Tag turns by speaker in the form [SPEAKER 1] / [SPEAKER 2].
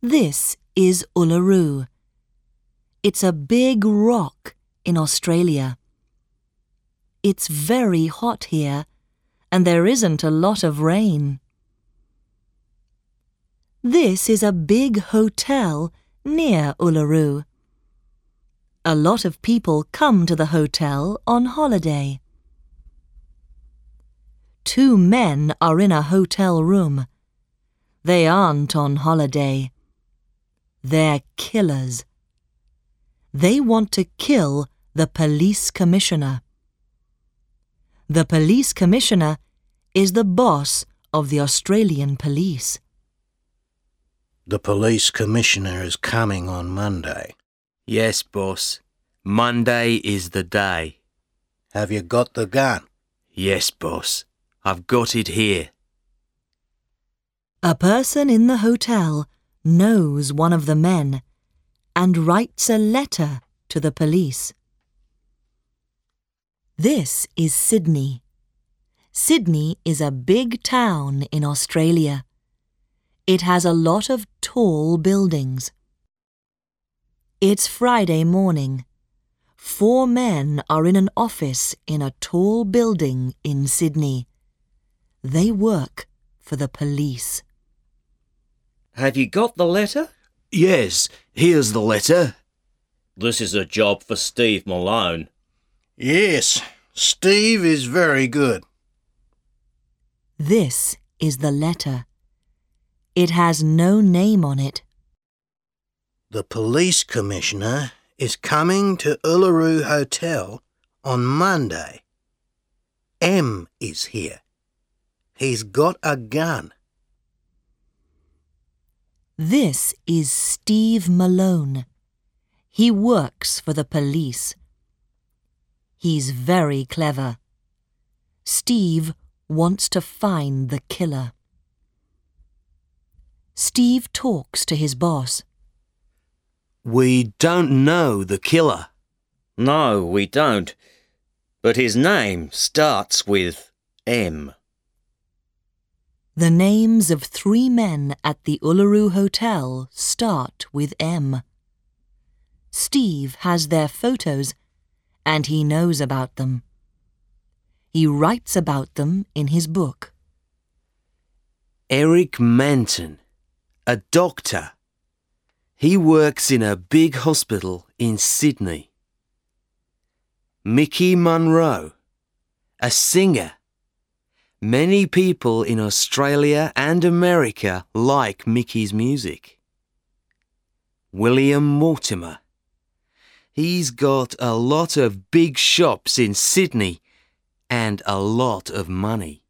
[SPEAKER 1] This is Uluru. It's a big rock in Australia. It's very hot here, and there isn't a lot of rain. This is a big hotel near Uluru. A lot of people come to the hotel on holiday. 2 men are in a hotel room. They aren't on holiday. They're killers. They want to kill the police commissioner. The police commissioner is the boss of the Australian police.
[SPEAKER 2] The police commissioner is coming on Monday.
[SPEAKER 3] Yes, boss. Monday is the day.
[SPEAKER 2] Have you got the gun?
[SPEAKER 3] Yes, boss. I've got it here.
[SPEAKER 1] A person in the hotel knows one of the men and writes a letter to the police. This is Sydney. Sydney is a big town in Australia. It has a lot of tall buildings. It's Friday morning. 4 men are in an office in a tall building in Sydney. They work for the police.
[SPEAKER 4] Have you got the letter?
[SPEAKER 3] Yes, here's the letter.
[SPEAKER 4] This is a job for Steve Malone.
[SPEAKER 2] Yes, Steve is very good.
[SPEAKER 1] This is the letter. It has no name on it.
[SPEAKER 2] The police commissioner is coming to Uluru Hotel on Monday. M is here. He's got a gun.
[SPEAKER 1] This is Steve Malone. He works for the police. He's very clever. Steve wants to find the killer. Steve talks to his boss.
[SPEAKER 3] We don't know the killer.
[SPEAKER 4] No, we don't. But his name starts with M.
[SPEAKER 1] The names of 3 men at the Uluru Hotel start with M. Steve has their photos, and he knows about them. He writes about them in his book.
[SPEAKER 3] Eric Manton, a doctor. He works in a big hospital in Sydney. Mickey Monroe, a singer. Many people in Australia and America like Mickey's music. William Mortimer. He's got a lot of big shops in Sydney and a lot of money.